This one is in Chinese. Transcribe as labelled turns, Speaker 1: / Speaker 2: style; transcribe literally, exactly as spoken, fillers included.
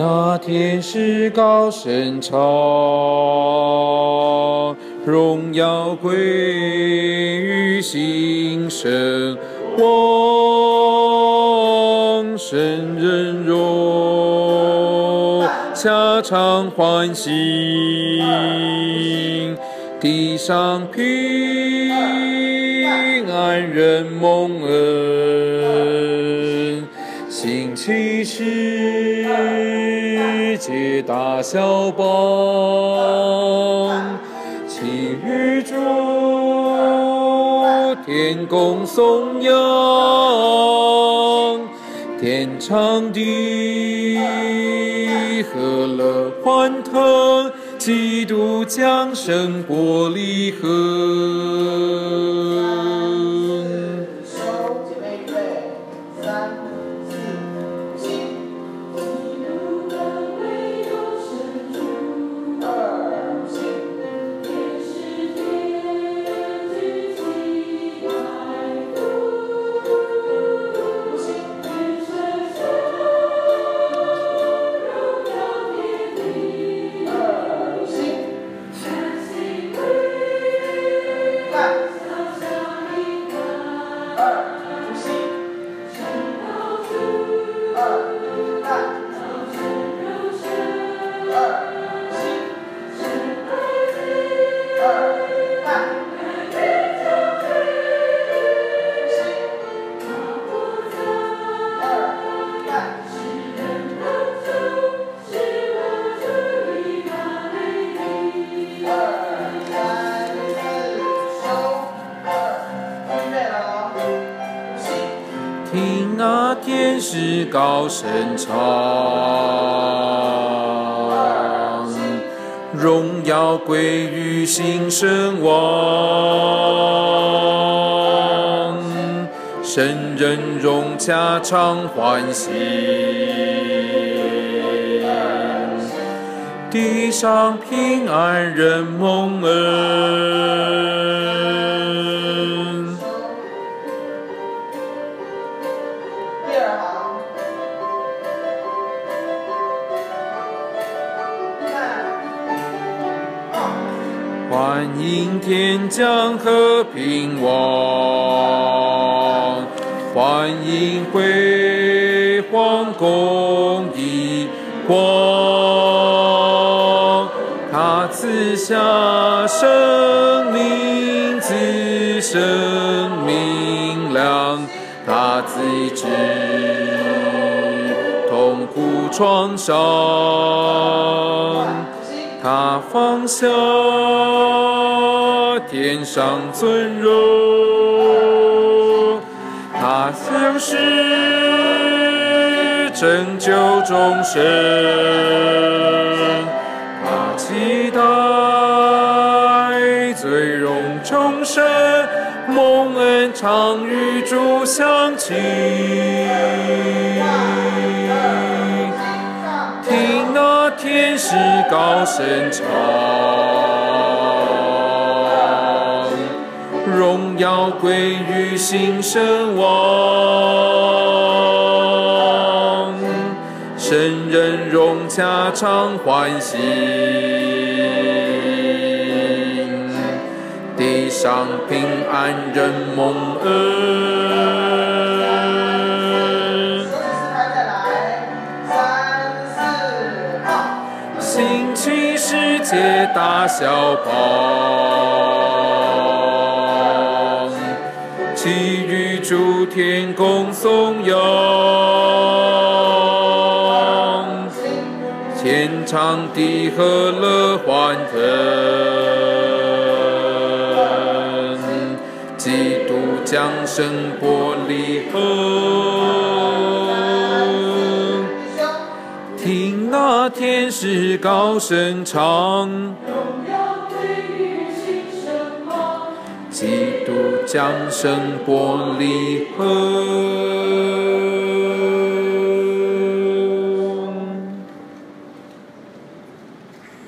Speaker 1: 那天使高声唱，荣耀归于新生王，圣人荣，下场欢喜，地上平安人蒙恩，兴起世界大小邦，其余诸天公颂扬，天长地和乐欢腾，基督降生国离恒。听那天使高声唱，荣耀归于新生王，圣人荣加常欢喜，地上平安人蒙恩。欢迎天降和平王，欢迎辉煌公义光，他赐下生命之生命亮，他自治痛苦创伤，他放下天上尊荣，他降世拯救众生，他期待最荣众生蒙恩常与主相亲。听那天使高声唱，荣耀归于新生王，圣人荣加常欢喜，地上平安人蒙恩。兴起世界大小邦，其余诸天公颂扬，天长地和乐欢腾，基督降生国离恒。听那天使高声唱，基督降生国离恒。